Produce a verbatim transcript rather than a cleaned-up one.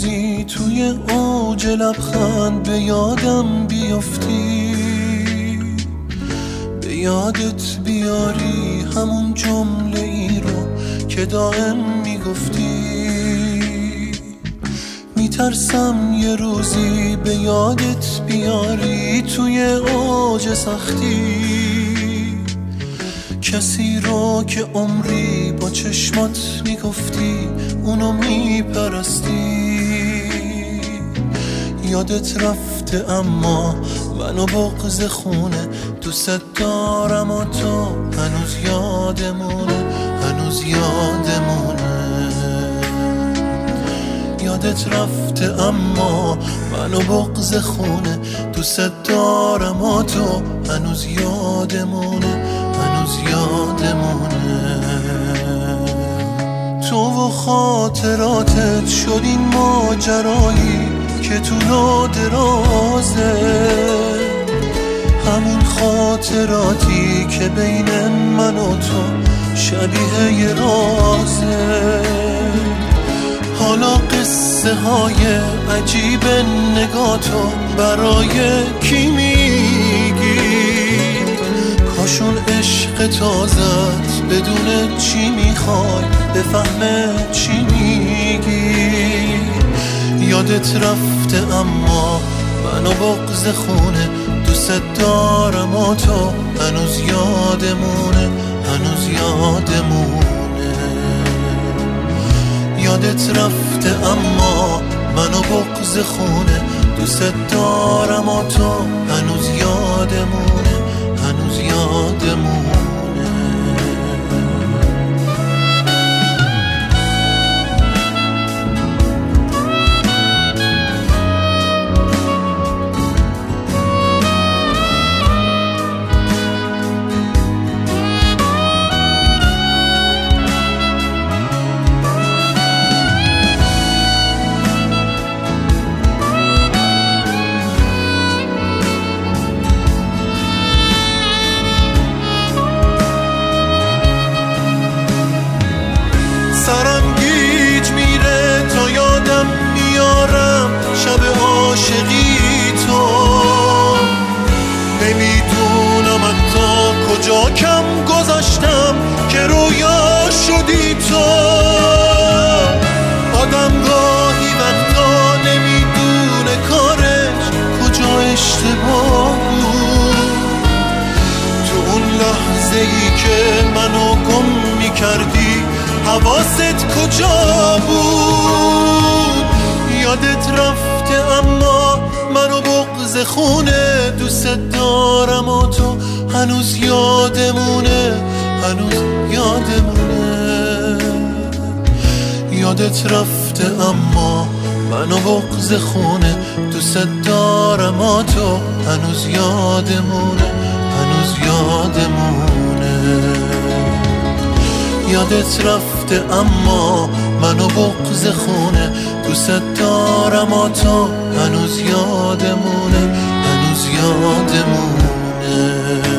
روزی توی اوج لبخند به یادم بیفتی، به یادت بیاری همون جمله ای رو که دائم میگفتی. میترسم یه روزی به یادت بیاری توی اوج سختی، کسی رو که عمری با چشمات میگفتی اونو میپرستی. یادت رفته اما منو بغض خونه، دوست دارم و تو هنوز یادمونه، هنوز یادمونه. یادت رفته اما منو بغض خونه، دوست دارم و تو هنوز یادمونه، هنوز یادمونه. تو و خاطراتت شد این ماجرایی که طول و درازه، همون خاطراتی که بین من و تو شبیه یه رازه. حالا قصه های عجیب نگاتو برای کی میگی؟ کاشون عشق تازت بدون چی میخوای بفهمه چی میگی. یادت رفته اما منو بغض خونه، دوست دارم و تو هنوز یادمونه، هنوز یادمونه. یادت رفته اما منو بغض خونه، دوست دارم و تو هنوز یادمونه، هنوز یادمونه. سرم گیج میره تا یادم میارم شب عاشقی تو، نمیدونم حتی کجا کم گذاشتم که رویا شدی تو. آدم گاهی وقتا نمیدونه کارش کجا اشتباه بود. تو اون لحظه ای که منو گم میکردی حواست کجا بود؟ یادت رفته اما منو بغض خونه، دوست دارم و تو هنوز یادمونه، هنوز یادمونه. یادت رفته اما منو بغض خونه، دوست دارم و تو هنوز یادمونه، هنوز یادمونه. یادت رفته اما منو بغض خونه، دوست دارم و تو هنوز یادمونه، هنوز یادمونه.